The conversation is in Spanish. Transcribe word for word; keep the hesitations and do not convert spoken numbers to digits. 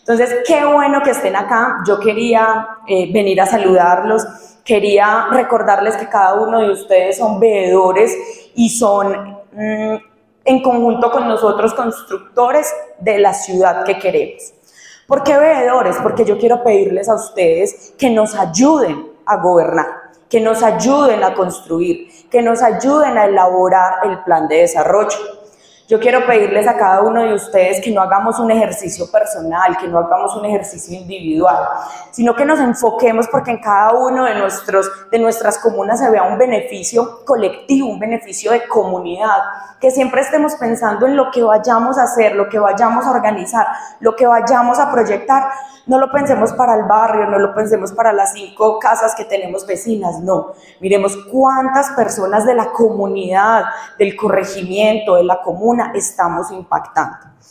Entonces, qué bueno que estén acá. Yo quería eh, venir a saludarlos, quería recordarles que cada uno de ustedes son veedores y son, mmm, en conjunto con nosotros, constructores de la ciudad que queremos. ¿Por qué veedores? Porque yo quiero pedirles a ustedes que nos ayuden a gobernar, que nos ayuden a construir, que nos ayuden a elaborar el plan de desarrollo. Yo quiero pedirles a cada uno de ustedes que no hagamos un ejercicio personal, que no hagamos un ejercicio individual, sino que nos enfoquemos porque en cada uno de, nuestros, de nuestras comunas se vea un beneficio colectivo, un beneficio de comunidad, que siempre estemos pensando en lo que vayamos a hacer, lo que vayamos a organizar, lo que vayamos a proyectar. No lo pensemos para el barrio, no lo pensemos para las cinco casas que tenemos vecinas, no. Miremos cuántas personas de la comunidad, del corregimiento, de la comuna estamos impactando.